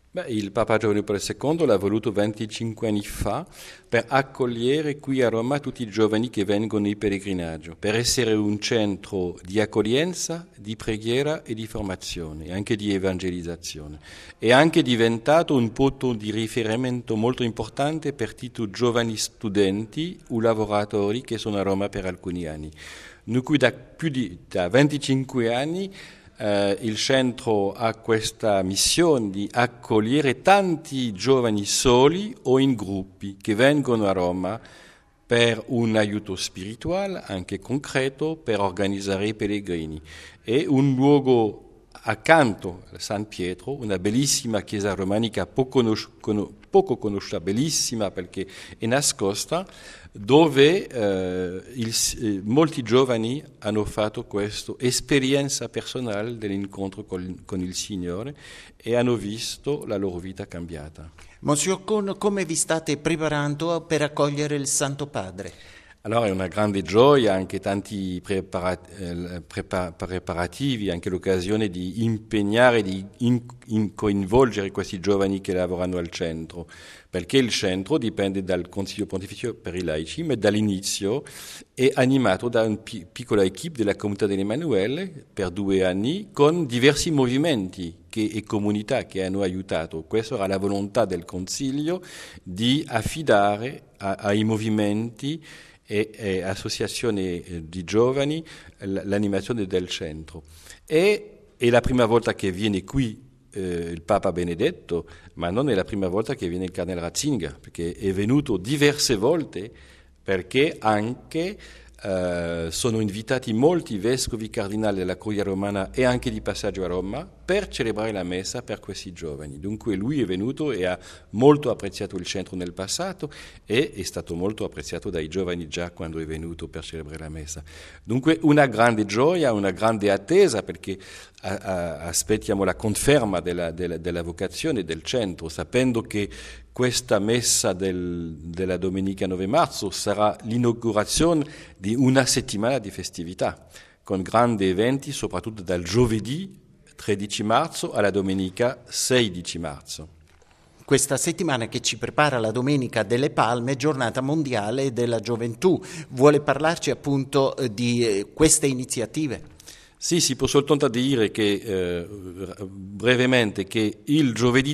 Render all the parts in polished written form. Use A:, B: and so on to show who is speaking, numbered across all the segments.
A: Beh, il Papa Giovanni Paolo II l'ha voluto 25 anni fa per accogliere qui a Roma tutti i giovani che vengono in pellegrinaggio, per essere un centro di accoglienza, di preghiera e di formazione, e anche di evangelizzazione. È anche diventato un punto di riferimento molto importante per tutti i giovani studenti o lavoratori che sono a Roma per alcuni anni. Dunque da 25 anni il centro ha questa missione di accogliere tanti giovani soli o in gruppi che vengono a Roma per un aiuto spirituale, anche concreto, per organizzare i pellegrini. È un luogo accanto a San Pietro, una bellissima chiesa romanica poco conosciuta, bellissima perché è nascosta, dove molti giovani hanno fatto questa esperienza personale dell'incontro con il Signore e hanno visto la loro vita cambiata.
B: Monsignor Con, come vi state preparando per accogliere il Santo Padre?
A: Allora è una grande gioia, anche tanti preparativi, anche l'occasione di impegnare, di coinvolgere questi giovani che lavorano al centro, perché il centro dipende dal Consiglio Pontificio per i laici, ma dall'inizio è animato da una piccola equipe della Comunità dell'Emanuele per 2 anni con diversi movimenti e comunità che hanno aiutato. Questa era la volontà del Consiglio di affidare ai movimenti e associazioni di giovani l'animazione del centro. E è la prima volta che viene qui il Papa Benedetto, ma non è la prima volta che viene il Cardinale Ratzinger, perché è venuto diverse volte, perché anche sono invitati molti vescovi cardinali della Curia Romana e anche di passaggio a Roma per celebrare la messa per questi giovani. Dunque lui è venuto e ha molto apprezzato il centro nel passato e è stato molto apprezzato dai giovani già quando è venuto per celebrare la messa. Dunque una grande gioia, una grande attesa, perché aspettiamo la conferma della vocazione del centro, sapendo che questa messa della domenica 9 marzo sarà l'inaugurazione di una settimana di festività, con grandi eventi, soprattutto dal giovedì 13 marzo alla domenica 16 marzo.
B: Questa settimana che ci prepara la Domenica delle Palme, giornata mondiale della gioventù. Vuole parlarci appunto di queste iniziative?
A: Sì, si può soltanto dire che brevemente che il giovedì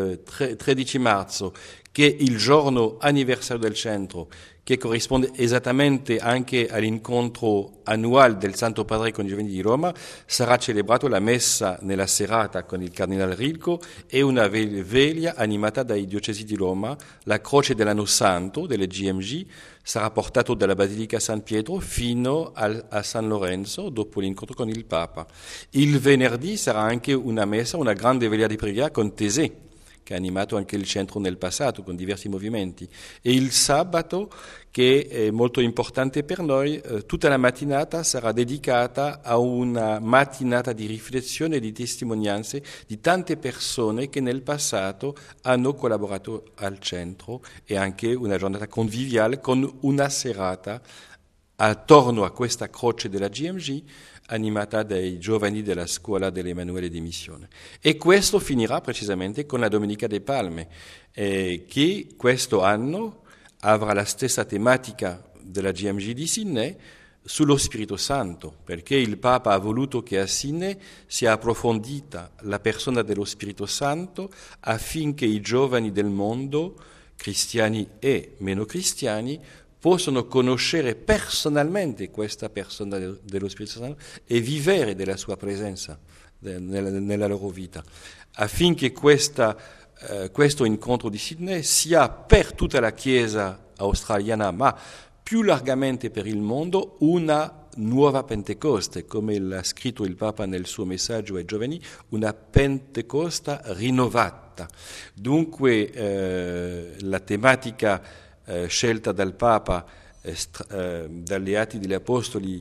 A: 13 marzo, che è il giorno anniversario del centro, che corrisponde esattamente anche all'incontro annuale del Santo Padre con i giovani di Roma, sarà celebrato la messa nella serata con il Cardinale Rilco e una veglia animata dai diocesi di Roma. La croce dell'anno santo delle GMG sarà portato dalla Basilica San Pietro fino a San Lorenzo dopo l'incontro con il Papa. Il venerdì sarà anche una messa, una grande veglia di preghiera con Tesè, che ha animato anche il centro nel passato con diversi movimenti. E il sabato, che è molto importante per noi, tutta la mattinata sarà dedicata a una mattinata di riflessione e di testimonianze di tante persone che nel passato hanno collaborato al centro, e anche una giornata conviviale con una serata attorno a questa croce della GMG animata dai giovani della scuola dell'Emanuele di Missione. E questo finirà precisamente con la Domenica delle Palme, che questo anno avrà la stessa tematica della GMG di Sydney sullo Spirito Santo, perché il Papa ha voluto che a Sydney sia approfondita la persona dello Spirito Santo affinché i giovani del mondo, cristiani e meno cristiani, possono conoscere personalmente questa persona dello Spirito Santo e vivere della sua presenza nella loro vita, affinché questo incontro di Sydney sia per tutta la Chiesa australiana, ma più largamente per il mondo, una nuova Pentecoste, come l'ha scritto il Papa nel suo messaggio ai giovani, una Pentecoste rinnovata. Dunque la tematica scelta dal Papa dagli Atti degli Apostoli,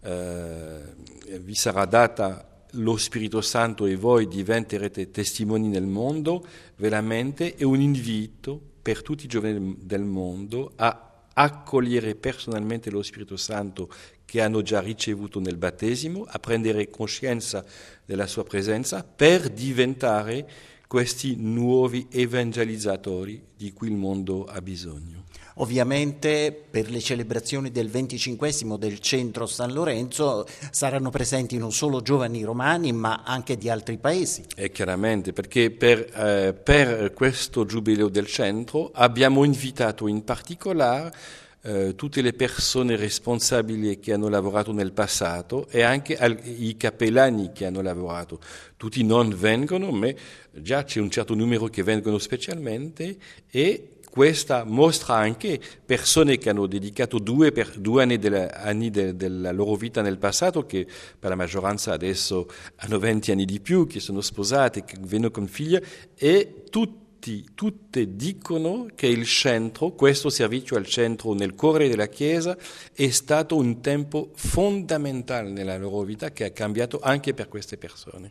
A: vi sarà data lo Spirito Santo e voi diventerete testimoni nel mondo, veramente è un invito per tutti i giovani del mondo a accogliere personalmente lo Spirito Santo che hanno già ricevuto nel battesimo, a prendere coscienza della sua presenza per diventare questi nuovi evangelizzatori di cui il mondo ha bisogno.
B: Ovviamente per le celebrazioni del 25esimo del centro San Lorenzo saranno presenti non solo giovani romani ma anche di altri paesi.
A: E chiaramente, perché per questo giubileo del centro abbiamo invitato in particolare tutte le persone responsabili che hanno lavorato nel passato e anche i cappellani che hanno lavorato. Tutti non vengono, ma già c'è un certo numero che vengono specialmente, e questa mostra anche persone che hanno dedicato due anni della loro vita nel passato, che per la maggioranza adesso hanno 20 anni di più, che sono sposate, che vengono con figli, e tutte dicono che il centro, questo servizio al centro nel cuore della Chiesa, è stato un tempo fondamentale nella loro vita, che ha cambiato anche per queste persone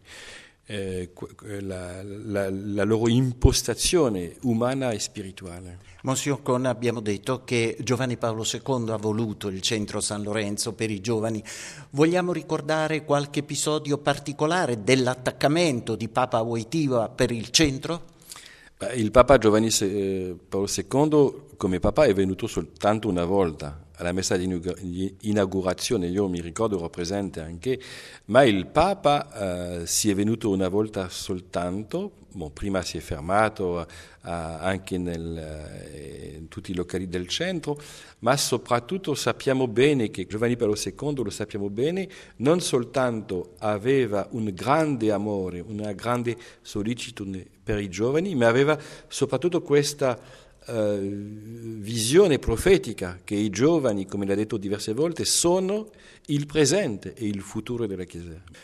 A: la loro impostazione umana e spirituale.
B: Monsignor Con, abbiamo detto che Giovanni Paolo II ha voluto il centro San Lorenzo per i giovani. Vogliamo ricordare qualche episodio particolare dell'attaccamento di Papa Wojtyła per il centro?
A: Il Papa Giovanni Paolo II come Papa è venuto soltanto una volta alla messa di inaugurazione, io mi ricordo, ero presente anche, ma il Papa si è venuto una volta soltanto. Prima si è fermato anche in tutti i locali del centro, ma soprattutto sappiamo bene che Giovanni Paolo II, lo sappiamo bene, non soltanto aveva un grande amore, una grande sollecitudine per i giovani, ma aveva soprattutto questa visione profetica che i giovani, come l'ha detto diverse volte, sono il presente e il futuro della Chiesa.